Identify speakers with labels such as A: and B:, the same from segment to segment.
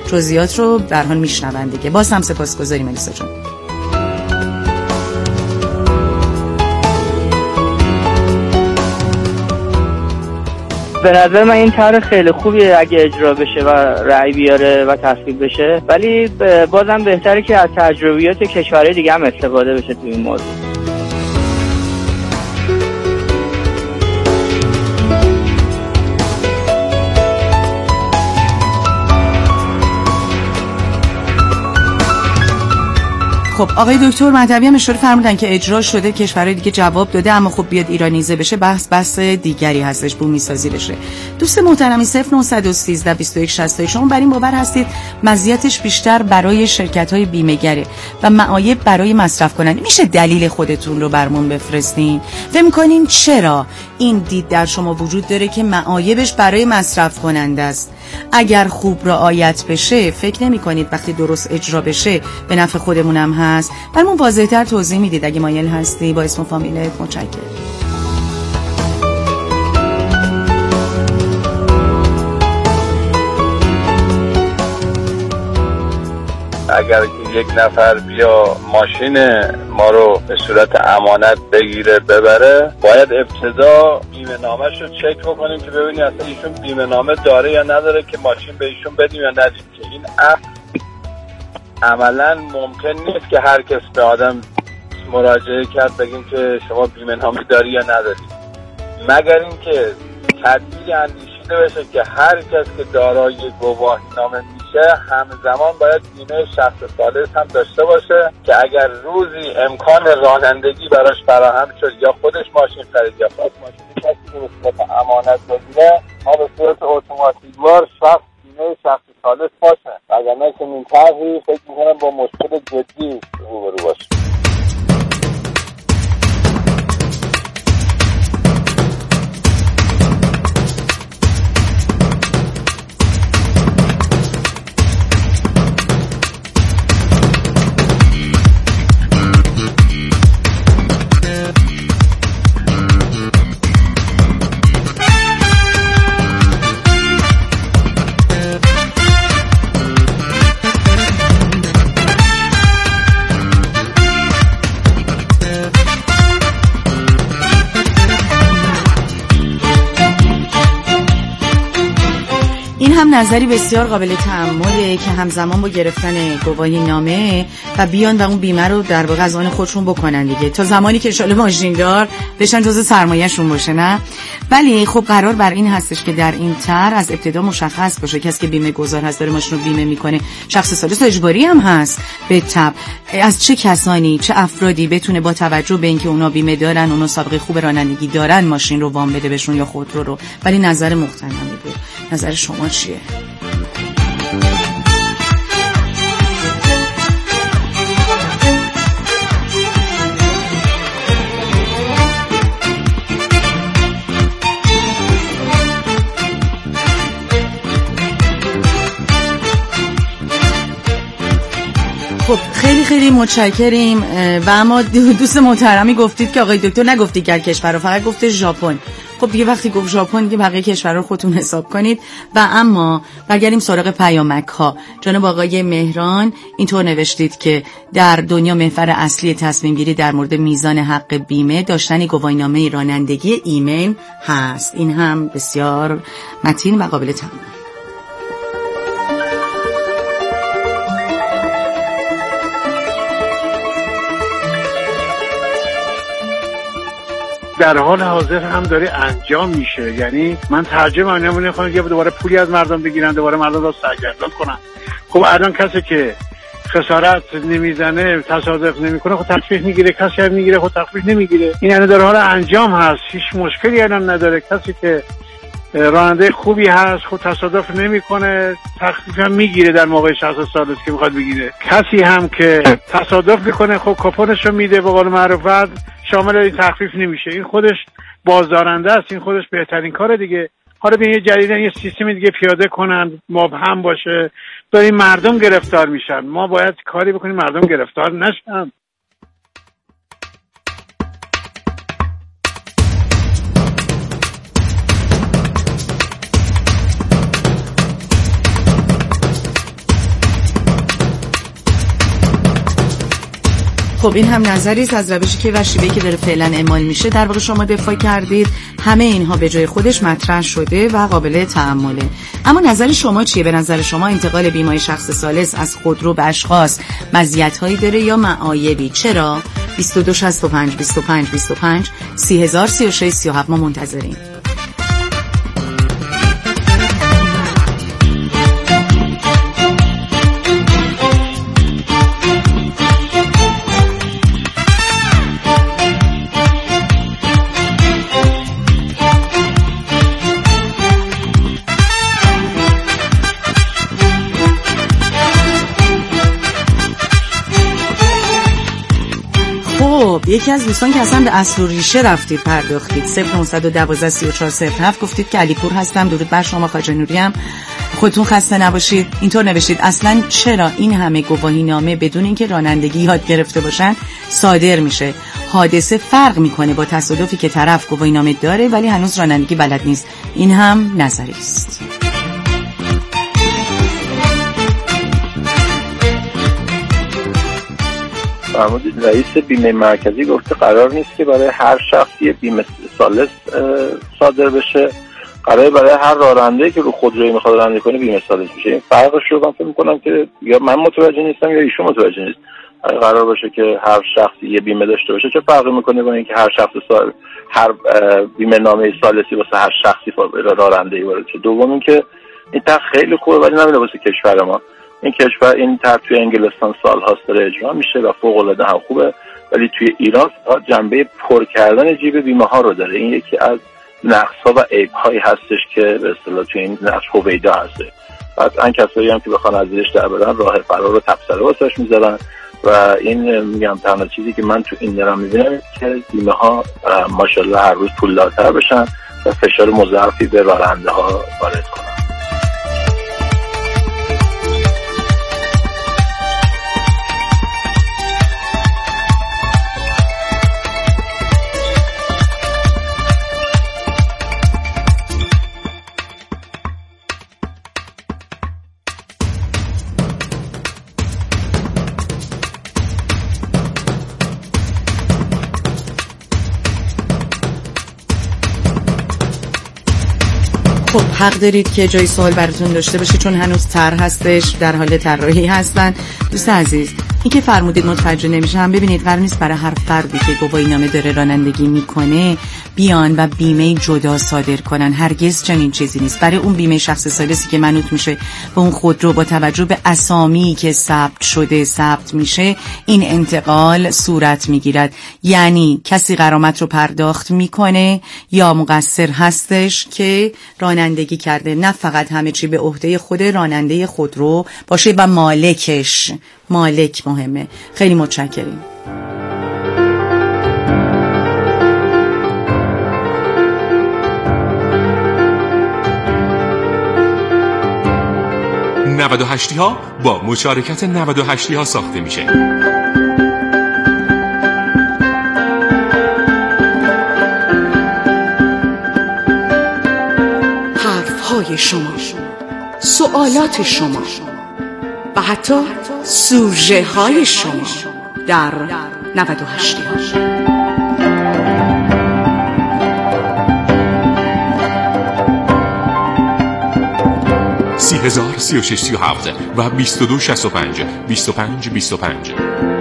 A: جزئیات رو به هر حال میشنون دیگه. باز هم سپاسگزاریم ملیسا جون.
B: به نظر من این طرح خیلی خوبیه اگه اجرا بشه و رأی بیاره و تصویب بشه، ولی بازم بهتره که از تجربیات کشورهای دیگه هم استفاده بشه تو این موضوع.
A: خب آقای دکتر مهدوی هم اشاره فرمودن که اجرا شده، کشورهای دیگه جواب داده، اما خب بیاد ایرانیزه بشه بحث دیگری هستش، بومی سازی بشه. دوست محترمی 0913 2160 شما بر این باور هستید مزیتش بیشتر برای شرکت‌های بیمه‌گره و معایب برای مصرف کننده؟ میشه دلیل خودتون رو برمون بفرستین؟ فکر می‌کنین چرا این دید در شما وجود داره که معایبش برای مصرف کننده است؟ اگر خوب رعایت بشه فکر نمی کنید وقتی درست اجرا بشه به نفع خودمونم هست؟ برامون واضح‌تر توضیح میدید اگه مایل هستی با اسم و فامیلت؟ متشکرم.
C: اگر یک نفر بیا ماشین ما رو به صورت امانت بگیره ببره، باید ابتدا بیمه نامش رو چک بکنیم که ببینیم اصلا ایشون بیمه نامه داره یا نداره که ماشین به ایشون بدیم یا ندیم، که این عملا ممکن نیست که هر کس به آدم مراجعه کرد بگیم که شما بیمه نامه داری یا نداری، مگر اینکه تدبیری اندیشیده بشه که هر کس که دارای گواهی نامه همزمان باید بیمه شخص ثالث هم داشته باشه که اگر روزی امکان رانندگی براش فراهم شد یا خودش ماشین خرید یا خواست ماشین کسی رو به صورت امانت بگیره، ما به صورت اتوماتیکوار شخص بیمه شخص ثالث باشه، وگرنه که این طرحی فکر می‌کنم با مشکل جدی روبرو باشه.
A: هم نظری بسیار قابل تأمله که همزمان با گرفتن گواهی نامه و بیان و اون بیمه رو در واقع از آن خودشون بکنن دیگه، تا زمانی که انشالله ماشیندار بشن جزء سرمایه‌شون باشه، نه؟ ولی خب قرار بر این هستش که در این طرح از ابتدا مشخص باشه کسی که بیمه گذار هست داره ماشین رو بیمه میکنه، شخص ثالث اجباری هم هست به تبع، از چه کسانی چه افرادی بتونه با توجه به اینکه اونا بیمه دارن، اونا سابقه خوب رانندگی دارن ماشین رو وام بده بهشون یا خودرو رو. ولی نظر مختلفی بود. نظر شما چیه؟ خب خیلی خیلی متشکریم. و اما دوست محترمی گفتید که آقای دکتر نگفتی که کشور رو، فقط گفته ژاپن. خب دیگه وقتی گفت ژاپن دیگه بقیه کشورها رو خودتون حساب کنید. و اما برگردیم سراغ پیامک ها. جناب آقای مهران اینطور نوشتید که در دنیا محور اصلی تصمیم گیری در مورد میزان حق بیمه داشتن گواهینامه رانندگی ایمن هست. این هم بسیار متین و قابل تأمل.
D: در حال حاضر هم داره انجام میشه. یعنی من ترجمه نمونه خواهم که دوباره پولی از مردم بگیرن، دوباره مردم رو سرگردان کنن. خب الان کسی که خسارت نمیزنه، تصادف نمیکنه، خب تخفیف میگیره، کسی هم میگیره خب تخفیف نمیگیره. این یعنی در حال انجام هست، هیچ مشکلی الان نداره. کسی که راننده خوبی هست خب تصادف نمیکنه، تخفیف هم میگیره در موقع شخص ثالث که میخواد بگیره. کسی هم که تصادف میکنه خب کپونشو میده، به قول معروف شامل این تخفیف نمیشه. این خودش بازدارنده است، این خودش بهترین کاره دیگه. حالا به یه جدیدن یه سیستم دیگه پیاده کنن، مبهم باشه، داریم مردم گرفتار میشن. ما باید کاری بکنیم مردم گرفتار نشن.
A: خب این هم نظری است از روشی که و شیوهی که داره فعلا اعمال میشه. در واقع شما دفاع کردید، همه اینها به جای خودش مطرح شده و قابل تأمله. اما نظر شما چیه؟ به نظر شما انتقال بیمه شخص ثالث از خودرو به اشخاص مزیت‌هایی داره یا معایبی؟ چرا؟ 2265 25 25 3036 37 ما منتظریم. یکی از دوستان که اصلا به اصل و ریشه رفتید پرداختید 0912 3407 گفتید که علیپور هستم، درود بر شما خواجه نوریم، خودتون خسته نباشید. اینطور نوشتید اصلا چرا این همه گواهی نامه بدون اینکه رانندگی یاد گرفته باشن صادر میشه؟ حادثه فرق میکنه با تصادفی که طرف گواهی نامه داره ولی هنوز رانندگی بلد نیست. این هم نظری است.
E: فرمودید رئیس بیمه مرکزی گفته قرار نیست که برای هر شخصی بیمه ثالث صادر بشه، قراره برای هر راننده که رو خودرویی میخواد رانندگی کنه بیمه ثالث بشه. این فرقش رو من فکر می‌کنم که یا من متوجه نیستم یا ایشون متوجه نیست. اگه قرار باشه که هر شخصی یه بیمه داشته باشه چه فرقی میکنه با اینکه هر شخص هر بیمه نامه ثالثی واسه هر شخصی راننده‌ای وارد شه؟ دوم اینکه این تا خیلی خوبه ولی نمیده واسه کشور ما. این کشور این طرح توی انگلستان سال‌هاست داره اجرا میشه و فوق‌العاده هم خوبه، ولی توی ایران جنبه پر کردن جیب بیمه ها رو داره. این یکی از نقص‌ها و عیب‌هایی هستش که به اصطلاح توی این نقص هویدا هست. قطعاً کسایی هم که بخوان از زیرش در برن راه فرار رو تبصره واسش میذارن و این میگم تنها چیزی که من تو این دارم میبینم که بیمه ها ماشاءالله هر روز پولدارتر بشن و فشار مضاعفی به راننده ها وارد کنن.
A: خب حق دارید که جای سوال براتون داشته باشه چون هنوز طرح هستش، در حال طراحی هستن. دوست عزیز این که فرمودید متوجه نمیشم، ببینید قرار نیست برای هر فردی که گواهی نامه داره رانندگی میکنه بیان و بیمه جدا صادر کنن. هرگز چنین چیزی نیست. برای اون بیمه شخص ثالثی که منوط میشه به اون خودرو با توجه به اسامی که ثبت میشه این انتقال صورت میگیرد. یعنی کسی غرامت رو پرداخت میکنه یا مقصر هستش که رانندگی کرده، نه فقط همه چی به عهده خود راننده خودرو باشه و مالکش. مالک مهمه. خیلی متشکریم.
F: نودوهشتی ها با مشارکت 98 ها ساخته میشه.
A: حرفهای شما، سوالات شما و حتی سوژه های شما در 98 ها.
F: 30,036,37 و 2265 25 25.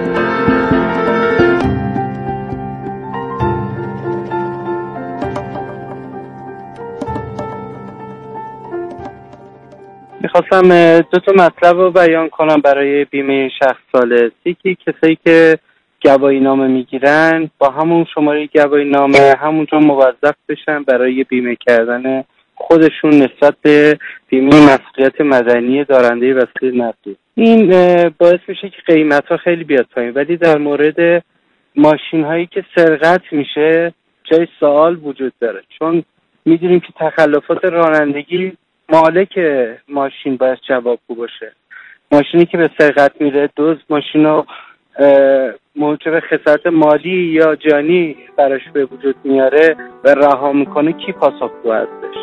B: میخواستم دو تا مطلب رو بیان کنم برای بیمه شخص ثالث. یکی کسایی که گواهی نامه میگیرن با همون شماره گواهی نامه همونجا موظف بشن برای بیمه کردن خودشون نسبت به بیمه مسئولیت مدنی دارنده وسیله نقلیه. این باعث میشه که قیمت ها خیلی بیاد پایین، ولی در مورد ماشین هایی که سرقت میشه جای سوال وجود داره، چون میدونیم که تخلفات رانندگی مالک ماشین باید جوابگو باشه. ماشینی که به سرقت میره دزد ماشین رو موجب خسارت مالی یا جانی براش به وجود میاره و رها میکنه، کی پاسخگو هستش؟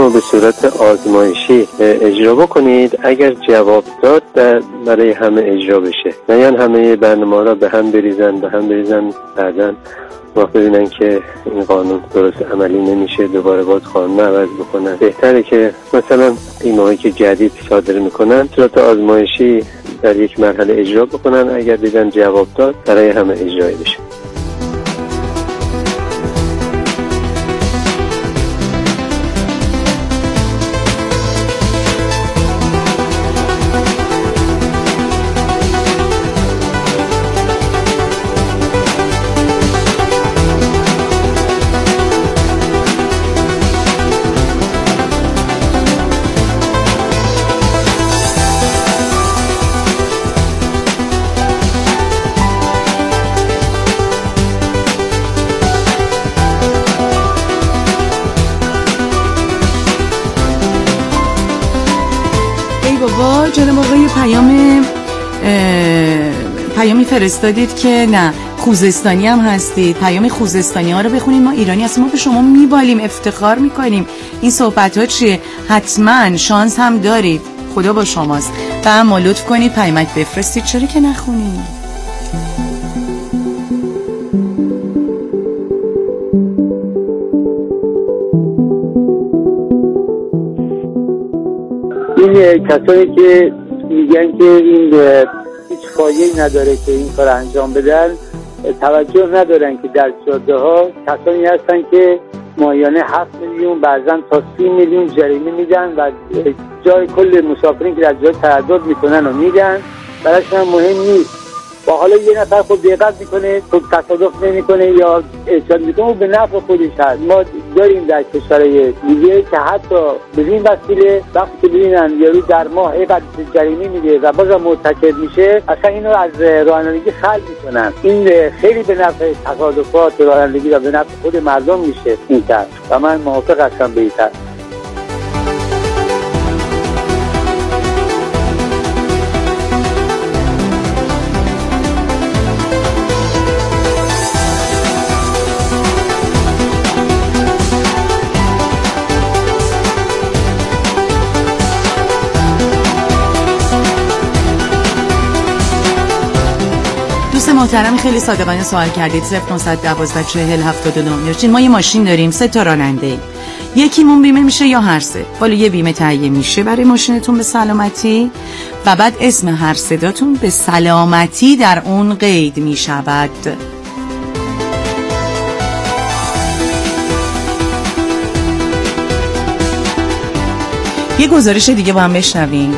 G: رو به صورت آزمایشی اجرا بکنید. اگر جواب داد برای همه اجرا بشه، نه یعنی همه برنامه را به هم بریزن بعدن وقت ببینن که این قانون درست عملی نمیشه دوباره باز قانون عوض بکنن. بهتره که مثلا بیمه‌هایی که جدید صادر میکنن صورت آزمایشی در یک مرحله اجرا بکنن، اگر دیدن جواب داد برای همه اجرایی بشه.
A: جناب آقای پیامی فرستادید که نه خوزستانی هم هستید. پیام خوزستانی ها رو بخونید. ما ایرانی هستیم، ما به شما میبالیم، افتخار میکنیم. این صحبت ها چیه؟ حتما شانس هم دارید، خدا با شماست. و اما لطف کنید پیامک بفرستید، چرا که نخونید؟
H: این کسانی که میگن که این هیچ فایده‌ای نداره که این کار انجام بدن، توجه ندارن که در جاده ها کسانی هستن که ماهیانه 7 میلیون بعضا تا 30 میلیون جریمه میدن و جای کل مسافرین که در جای تردد میکنن و میدن، براش هم مهم نیست. و حالا یه نفر خود دقت میکنه، خود تصادف نمیکنه یا احسان میکنه و به نفع خودش هست. ما داریم در کشورهای دیگه که حتی به این وسیله وقتی که ببینن یارو در ماه اینقدر جریمه میده و بازم مرتکب میشه، اصلا اینو از رانندگی خلع میکنن. این خیلی به نفع تصادفات رانندگی و به نفع خود مردم میشه این طرح و من موافق هستم به این طرح.
A: محترم خیلی صادقانه سوال کردید. 0912 40 79 ما یه ماشین داریم، 3 تا راننده، یکیمون بیمه میشه یا هر سه. حالا یه بیمه تهیه میشه برای ماشینتون به سلامتی و بعد اسم هر صداتون به سلامتی در اون قید میشود. یه گزارش دیگه با هم بشنویم.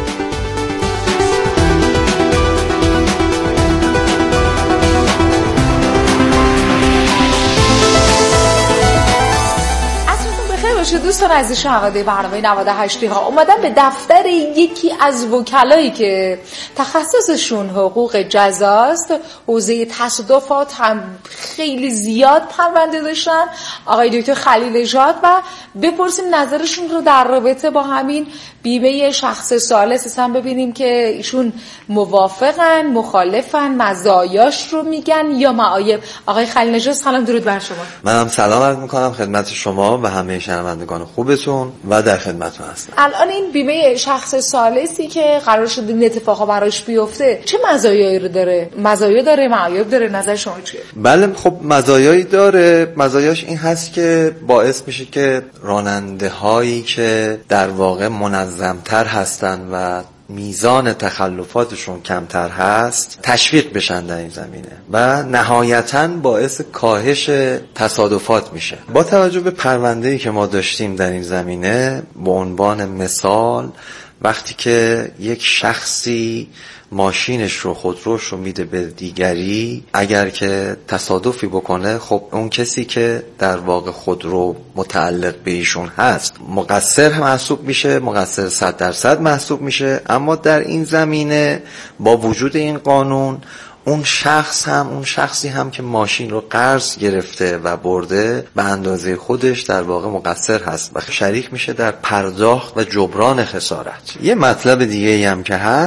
I: دوستان عزیز شنونده برنامه 98 ها اومدن به دفتر یکی از وکلایی که تخصصشون حقوق جزاست، حوزه تصادفات هم خیلی زیاد پرونده داشتن، آقای دکتر خلیل نژاد، و بپرسیم نظرشون رو در رابطه با همین بیمه شخص ثالث هم ببینیم که ایشون موافقن، مخالفن، مزایاش رو میگن یا معایب. آقای خلیل نژاد سلام، درود بر شما.
J: منم سلام عرض میکنم خدمت شما و همه شنوندگان خوبتون و در خدمتتون هستم.
I: الان این بیمه شخص ثالثی که قرار شده این اتفاقا براش بیفته چه مزایایی رو داره؟ مزایا داره، معایب داره؟ نظر شما چیه؟
J: بله خب مزایایی داره. مزایاش این هست که باعث میشه که راننده هایی که در واقع منظمتر هستن و میزان تخلفاتشون کمتر هست تشویق بشن در این زمینه و نهایتاً باعث کاهش تصادفات میشه. با توجه به پرونده‌ای که ما داشتیم در این زمینه، به عنوان مثال وقتی که یک شخصی ماشینش رو، خودروش رو میده به دیگری، اگر که تصادفی بکنه، خب اون کسی که در واقع خودرو متعلق به ایشون هست مقصر محسوب میشه، مقصر 100% محسوب میشه. اما در این زمینه با وجود این قانون اون شخصی هم که ماشین رو قرض گرفته و برده به اندازه خودش در واقع مقصر هست و شریک میشه در پرداخت و جبران خسارت. یه مطلب دیگه هم که هست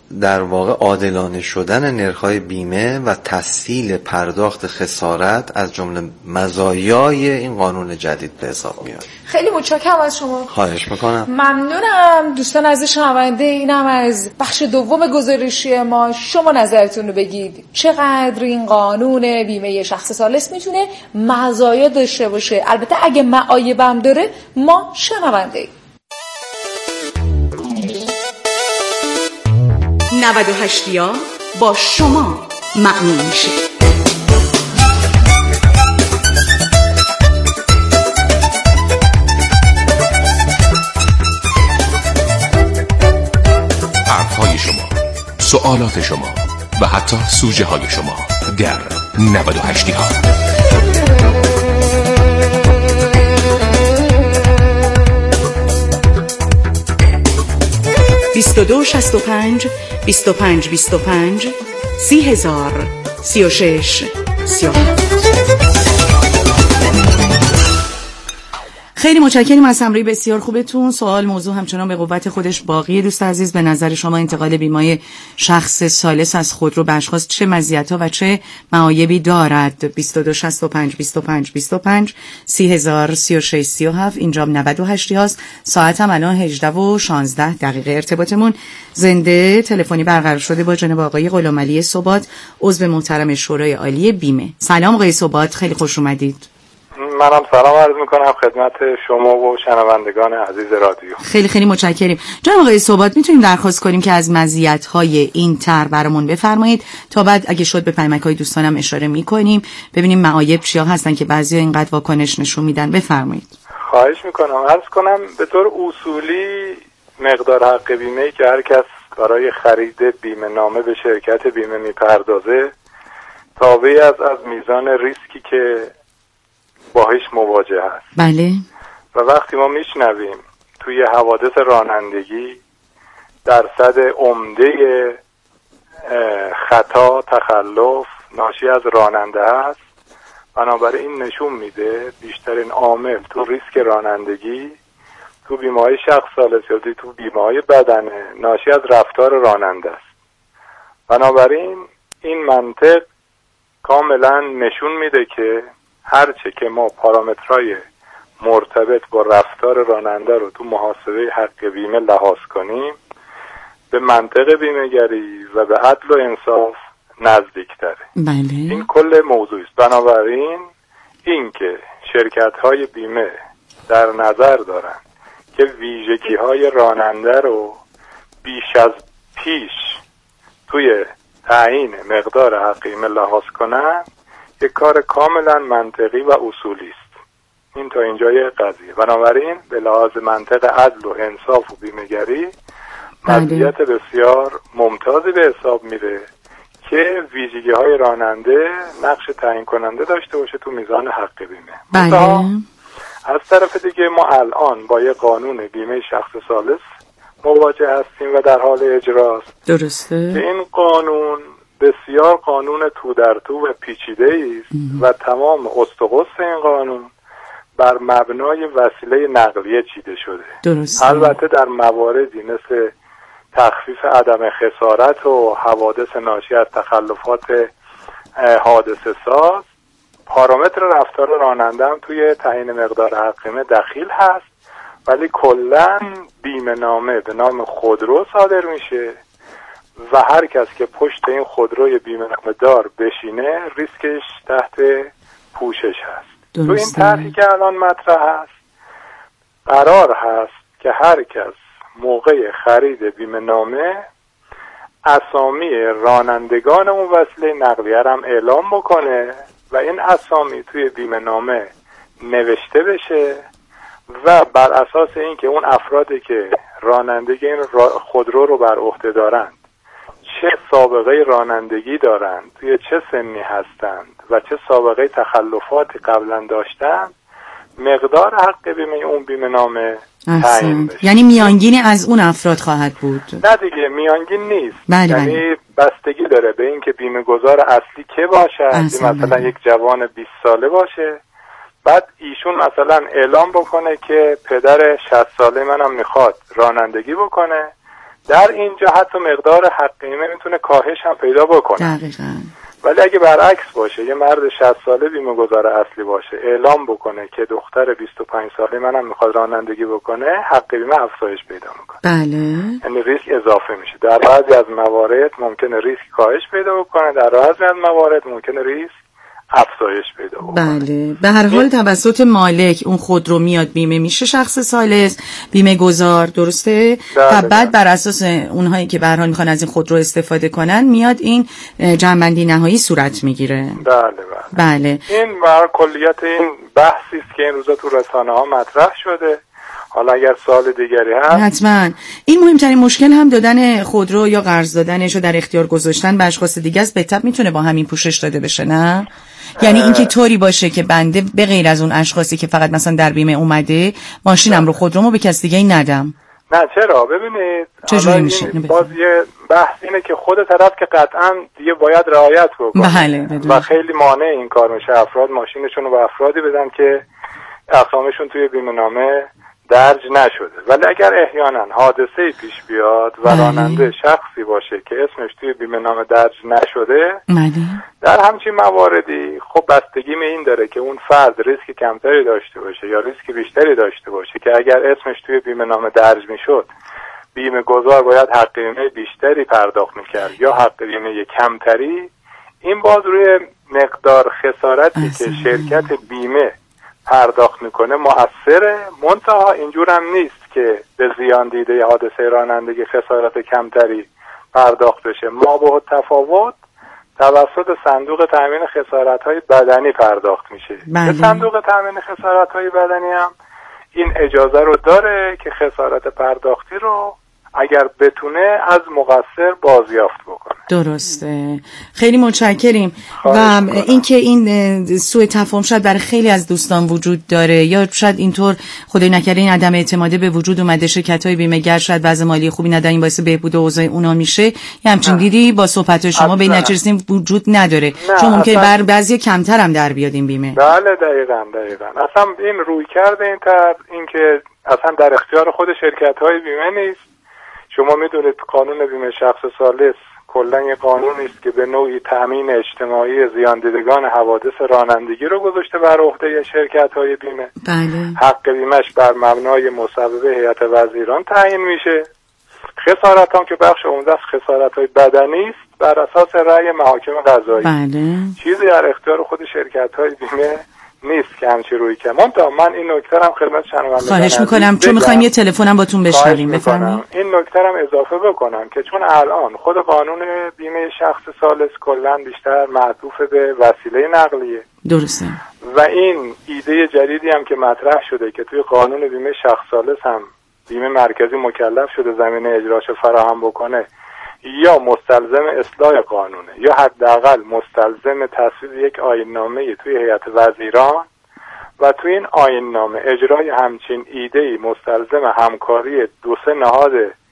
J: در واقع عادلانه شدن نرخ‌های بیمه و تسهیل پرداخت خسارت از جمله مزایای این قانون جدید به حساب میاد.
I: خیلی متشکرم از شما.
J: خواهش میکنم.
I: ممنونم. دوستان عزیز شنونده، اینم از بخش دوم گزارشی ما. شما نظرتون رو بگید چقدر این قانون بیمه شخص ثالث میتونه مزایا داشته باشه. البته اگه معایبم داره ما شنونده
A: 98 یا با شما معنی میشه.
F: حرفهای شما، سوالات شما و حتی سوژه های شما در 98 ها.
A: 22 65 25 25 30,000 36 37. خیلی متشکریم از همراهی بسیار خوبتون. سوال موضوع همچنان به قوت خودش باقیه. دوست عزیز، به نظر شما انتقال بیمه شخص ثالث از خودرو به اشخاص چه مزیت‌ها و چه معایبی دارد؟ 22 65 25 25 30,000 36 37. اینجا 98 هاست. ساعت هم الان 18 و 16 دقیقه. ارتباطمون زنده تلفنی برقرار شده با جناب آقای غلامعلی ثبات، عضو محترم شورای عالی بیمه. سلام آقای ثبات، خیلی خوش اومدید.
C: منم سلام عرض میکنم خدمت شما و شنوندگان عزیز رادیو.
A: خیلی خیلی متشکریم. جناب آقای ثبات، میتونیم درخواست کنیم که از مزیت‌های این طرح برامون بفرمایید تا بعد اگه شد به پیامک‌های دوستانم اشاره میکنیم ببینیم معایب چیا هستن که بعضیا اینقدر واکنش نشون میدن. بفرمایید.
C: خواهش میکنم. عرض کنم به طور اصولی مقدار حق بیمه‌ای که هر کس برای خرید بیمه نامه به شرکت بیمه میپردازه تابع از میزان ریسکی که باهاش مواجه هست.
A: بله.
C: و وقتی ما میشنویم توی حوادث رانندگی درصد عمده خطا تخلف ناشی از راننده هست، بنابراین این نشون میده بیشترین عامل تو ریسک رانندگی تو بیمه‌های شخص ثالث یا تو بیمه‌های بدنه ناشی از رفتار راننده است. بنابراین این منطق کاملا نشون میده که هرچه که ما پارامترهای مرتبط با رفتار راننده رو تو محاسبه حق بیمه لحاظ کنیم به منطق بیمه‌گری و به عدل و انصاف نزدیک‌تره.
A: بله.
C: این کل موضوع است. بنابراین این که شرکت‌های بیمه در نظر دارن که ویژگی‌های راننده رو بیش از پیش توی تعیین مقدار حق بیمه لحاظ کنن یک کار کاملا منطقی و اصولی است. این تا اینجای قضیه. بنابراین به لحاظ منطق عدل و انصاف و بیمه‌گری مزیت بسیار ممتازی به حساب میره که ویژگی‌های راننده نقش تعیین کننده داشته باشه تو میزان حق بیمه.
A: بله.
C: از طرف دیگه ما الان با یه قانون بیمه شخص ثالث مواجه هستیم و در حال اجراست.
A: درسته.
C: این قانون بسیار قانون تو در تو و پیچیده است و تمام استقص این قانون بر مبنای وسیله نقلیه چیده شده.
A: درسته.
C: البته در مواردی مثل تخفیف عدم خسارت و حوادث ناشی از تخلفات حادثه ساز پارامتر رفتار راننده هم توی تعیین مقدار حق بیمه دخیل هست، ولی کلاً بیمه نامه به نام خودرو صادر میشه و هر کس که پشت این خودروی بیمه نامه دار بشینه ریسکش تحت پوشش هست. تو این طرحی که الان مطرح هست قرار هست که هر کس موقع خرید بیمه نامه اسامی رانندگان اون وسیله نقلیه هم اعلام بکنه و این اسامی توی بیمه نامه نوشته بشه و بر اساس اینکه اون افرادی که رانندگی این خودرو رو بر عهده دارند چه سابقه رانندگی دارند، توی چه سنی هستند و چه سابقه تخلفاتی قبلا داشتند مقدار حق بیمه اون بیمه نامه تعیین بشه.
A: یعنی میانگینی از اون افراد خواهد بود؟
C: نه دیگه میانگین نیست.
A: بله
C: یعنی بستگی داره به اینکه بیمه گذار اصلی که باشه. مثلا یک جوان 20 ساله باشه، بعد ایشون مثلا اعلام بکنه که پدر 60 ساله منم میخواد رانندگی بکنه،
K: در اینجا حتی مقدار حق بیمه میتونه کاهش هم پیدا بکنه.
A: دقیقاً.
K: ولی اگه برعکس باشه، یه مرد 60 ساله بیمه گذار اصلی باشه، اعلام بکنه که دختر 25 ساله منم میخواد رانندگی بکنه، حق بیمه افزایش پیدا میکنه.
A: بله.
K: یعنی ریسک اضافه میشه. در بعضی از موارد ممکنه ریسک کاهش پیدا بکنه، در بعضی از موارد ممکنه ریسک افزایش پیدا بکنه.
A: بله. به هر حال توسط مالک اون خودرو میاد بیمه میشه شخص ثالث، بیمه گذار، درسته؟ و بعد بر اساس اونهایی که به هر حال میخوان از این خودرو استفاده کنن میاد این جمع‌بندی نهایی صورت میگیره. بله.
K: این بر کلیت این بحثی است که این روزا تو رسانه‌ها مطرح شده. حالا اگر سوال دیگری هست
A: حتما. این مهمترین مشکل هم دادن خودرو یا قرض دادنش رو در اختیار گذاشتن به اشخاص دیگه است. به طب میتونه با همین پوشش داده بشه، نه؟ یعنی اینکه طوری باشه که بنده به غیر از اون اشخاصی که فقط مثلا در بیمه اومده ماشینم رو خودرومو به کس دیگه ندم.
K: نه چرا؟ ببینید
A: چجوری میشه؟
K: باز یه بحث اینه که خود طرف که قطعا دیگه باید رعایت بکنه.
A: بله.
K: و خیلی مانع این کار میشه. افراد ماشینشون رو به افرادی بدن که اسامشون توی بیمه نامه درج نشده. ولی اگر احیانا حادثه‌ای پیش بیاد و راننده شخصی باشه که اسمش توی بیمه نامه درج نشده، در همچین مواردی خب بستگی به این داره که اون فرد ریسک کمتری داشته باشه یا ریسک بیشتری داشته باشه که اگر اسمش توی بیمه نامه درج میشد، بیمه گذار باید حق بیمه بیشتری پرداخت میکرد یا حق بیمه کمتری. این باز روی مقدار خسارتی که شرکت بیمه پرداخت میکنه مؤثره. منتها اینجور هم نیست که به زیان دیده حادثه رانندگی خسارت کمتری پرداخت بشه. ما با تفاوت توسط صندوق تامین خسارت‌های بدنی پرداخت میشه. به صندوق تامین خسارت‌های بدنی هم این اجازه رو داره که خسارت پرداختی رو اگر بتونه از مقصر بازیافت بکنه.
A: درسته. خیلی متشکریم. و اینکه این سوء تفاهم شاید برای خیلی از دوستان وجود داره یا شاید اینطور خدای نکرده این عدم اعتماده به وجود اومده، شرکت‌های بیمه‌گر شاید وضع مالی خوبی ندارن، این باعث بهبود اوضاع اونا میشه. یه همچین دیدی با صحبت شما به این نتیجه رسیدیم وجود نداره، چون ممکنه بر بعضی کمتر هم در بیاد این بیمه.
K: بله دقیقاً. اصلا این روی کرده این که اصلا در اختیار خود شرکت‌های بیمه نیست. شما میدونید قانون بیمه شخص ثالث کلا یه قانونی است که به نوعی تامین اجتماعی زیان دیدگان حوادث رانندگی رو گذاشته بر عهده شرکت‌های بیمه.
A: بله.
K: حق بیمه‌اش بر مبنای مصوبه هیئت وزیران تعیین میشه. خسارت هم که بخش عمده از خسارت‌های بدنی است بر اساس رأی محاکم قضایی.
A: بله.
K: چیزی در اختیار خود شرکت‌های بیمه نیست که همچی روی کنم. من این نکته هم خدمت شنوندگان
A: خواهش میکنم چون میخوایم یه تلفنم باتون بشنویم. بفرمایید.
K: این نکته هم اضافه بکنم که چون الان خود قانون بیمه شخص ثالث کلا بیشتر معطوف به وسیله نقلیه.
A: درسته.
K: و این ایده جدیدی هم که مطرح شده که توی قانون بیمه شخص ثالث هم بیمه مرکزی مکلف شده زمینه اجراشو فراهم بکنه، یا مستلزم اصلاح قانونه یا حداقل مستلزم تصویب یک آیین‌نامه توی هیئت وزیران و توی این آیین‌نامه اجرای همچین ایده‌ای مستلزم همکاری 2-3 نهاد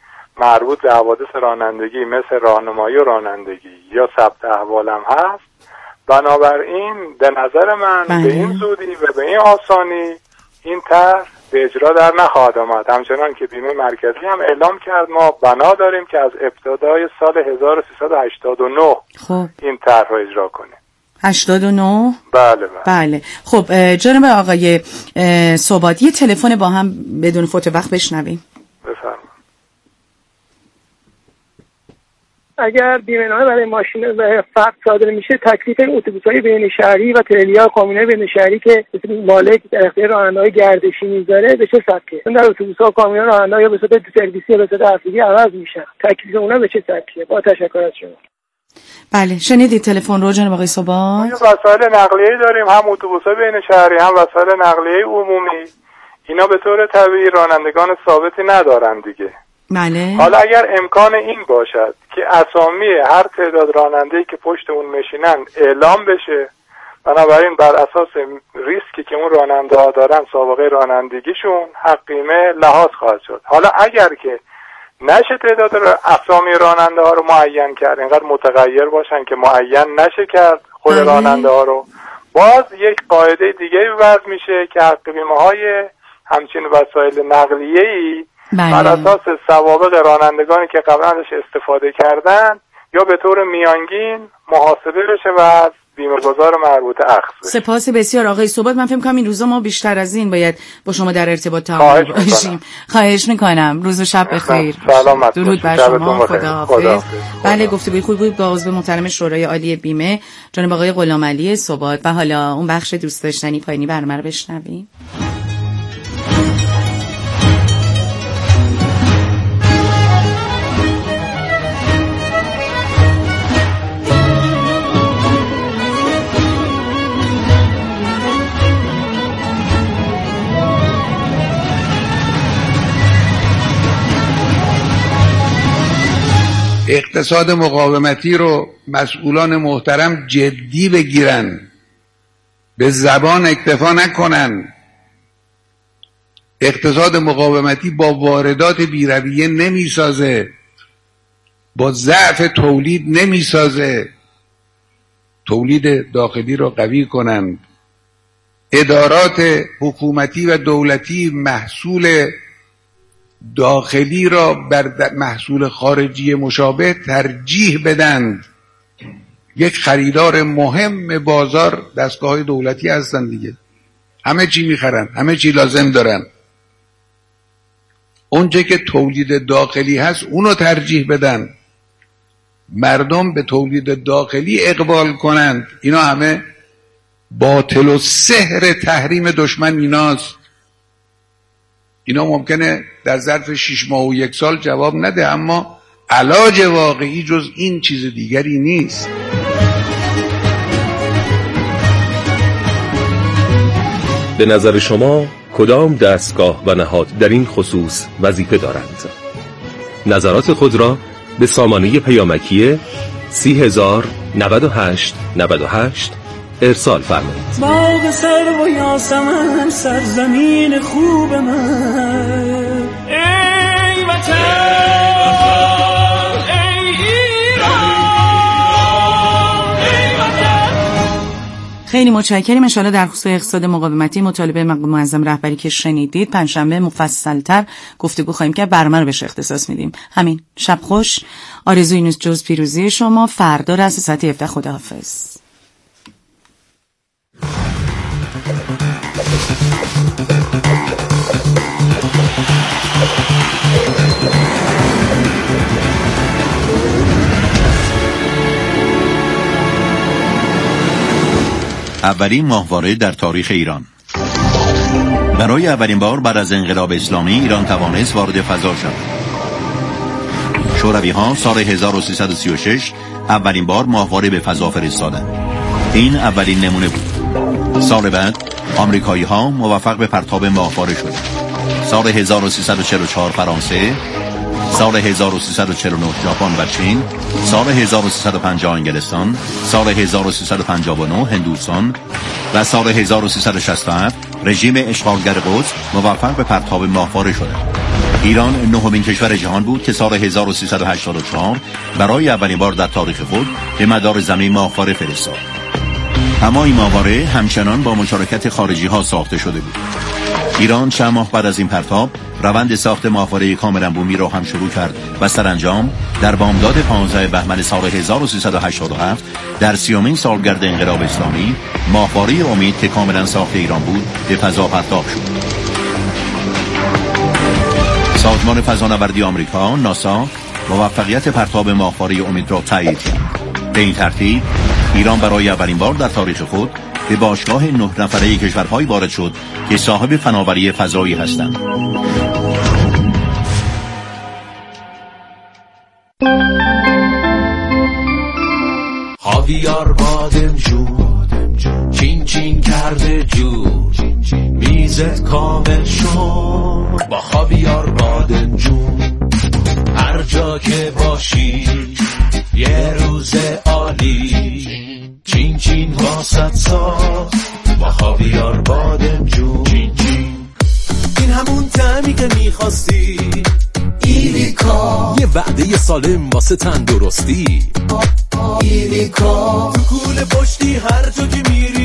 K: مربوط به حوادث رانندگی مثل راهنمایی و رانندگی یا ثبت احوال هم هست. بنابراین به نظر من به این زودی و به این آسانی این طرح به اجرا در نخواهد آمد. همچنان که بیمه مرکزی هم اعلام کرد ما بنا داریم که از ابتدای سال 1389 این طرح رو اجرا کنیم.
A: 89؟
K: بله.
A: خب جناب آقای ثبات یه تلفن با هم بدون فوت وقت بشنویم.
K: بفرمایید.
L: اگر بیمه نامه برای ماشین و فرد صادر میشه، تکلیف اتوبوس‌های بین شهری و تریلی‌ها کامیون‌های بین شهری که مالک در اختیار راننده‌های گردشی میذاره به چه سبکه؟ در اتوبوس‌ها و کامیون‌ها راننده‌ها یا به صورت سرویسی یا به صورت اصلی عوض میشن. تکلیف اونها به چه سبکه؟ با تشکر از شما.
A: بله شنیدید تلفن رو جناب آقای ثبات؟
K: ما وسایل نقلیه‌ای داریم، هم اتوبوس‌های بین شهری هم وسایل نقلیه‌ای عمومی. اینا به طور طبیعی رانندگان ثابتی ندارن دیگه.
A: بله.
K: حالا اگر امکان این باشد که اسامی هر تعداد راننده‌ای که پشت اون میشینن اعلام بشه، بنابراین بر اساس ریسکی که اون راننده ها دارن سابقه رانندگیشون حق بیمه لحاظ خواهد شد. حالا اگر که نشه تعداد اسامی راننده ها رو معین کرد، اینقدر متغیر باشن که معین نشه کرد خود راننده ها رو، باز یک قاعده دیگه وضع میشه که حق بیمه های همچین وسایل نقلیه‌ای بر اساس سوابق رانندگانی که قبلا ازش استفاده کردن یا به طور میانگین محاسبه بشه و از بیمه‌گذار مربوطه اخذ بشه.
A: سپاس بسیار آقای ثبات. من فکر کنم این روزا ما بیشتر از این باید با شما در ارتباط تعامل باشیم. خواهش میکنم. روز و شب بخیر.
K: سلامت.
A: درود بر شما. خداحافظ. بله، گفتگوی خوب بود با عضو محترم شورای عالی بیمه جناب آقای غلامعلی ثبات. و حالا اون بخش دوست داشتنی پایینی برنامه رو بشنویم.
M: اقتصاد مقاومتی رو مسئولان محترم جدی بگیرن، به زبان اکتفا نکنن. اقتصاد مقاومتی با واردات بی‌رویه نمیسازه، با ضعف تولید نمیسازه. تولید داخلی رو قوی کنن. ادارات حکومتی و دولتی محصول داخلی را بر محصول خارجی مشابه ترجیح بدند. یک خریدار مهم بازار دستگاه‌های دولتی هستند دیگه. همه چی میخرن، همه چی لازم دارن. اونچه که تولید داخلی هست اونو ترجیح بدن. مردم به تولید داخلی اقبال کنند. اینا همه باطل و سحر تحریم دشمن ایناست. اینا ممکنه در ظرف 6 ماه و 1 سال جواب نده، اما علاج واقعی جز این چیز دیگری نیست.
F: به نظر شما کدام دستگاه و نهاد در این خصوص وظیفه دارند؟ نظرات خود را به سامانه پیامکی 30,098 ارسال فرمایید.
N: باغ سرو و یاسمن سرزمین خوب من، ای وطن ای ایران ای وطن.
A: خیلی متشکریم. ان شاءالله در خصوص اقتصاد مقاومتی مطالبه معظم رهبری که شنیدید پنجشنبه مفصل‌تر گفتگو خواهیم کرد. برنامه رو بهش اختصاص میدیم. همین. شب خوش. آرزوی نیست جز پیروزی شما. فردا را از ساعت 17 خداحافظ.
O: اولین ماهواره در تاریخ ایران. برای اولین بار بعد از انقلاب اسلامی ایران توانست وارد فضا شد. شوروی‌ها سال 1336 اولین بار ماهواره به فضا فرستادند. این اولین نمونه بود. سال بعد آمریکایی‌ها موفق به پرتاب ماهواره شدند. سال 1344 فرانسه، سال 1349 ژاپن و چین، سال 1350 انگلستان، سال 1359 هندوستان و سال 1367 رژیم اشغالگر قدس موفق به پرتاب ماهواره شد. ایران نهمین کشور جهان بود که سال 1384 برای اولین بار در تاریخ خود به مدار زمین ماهواره فرستاد. اما این ماهواره همچنان با مشارکت خارجی ها ساخته شده بود. ایران چند ماه بعد از این پرتاب روند ساخت ماهواره کاملا بومی را هم شروع کرد و سرانجام در بامداد 15 بهمن سال 1387 در 30مین سالگرد انقلاب اسلامی ماهواره امید که کاملا ساخت ایران بود به فضا پرتاب شد. سازمان فضانوردی آمریکا ناسا موفقیت پرتاب ماهواره امید را تایید کرد. به این ترتیب ایران برای اولین بار در تاریخ خود به باشگاه 9 نفره کشورهایی وارد شد که صاحب فناوری فضایی هستند.
P: خاویار بادمجون چین چین کرده جون میزت کامل شد با خاویار بادمجون. هر جا که باشی یه روز عالی چین چین واسط ساخت با خاویار بادمجون. چین چین این همون طعمی که میخواستی، ایلیکا یه وعده سالم واسه تندرستی. ایلیکا تو کوله پشتی هر جا که میری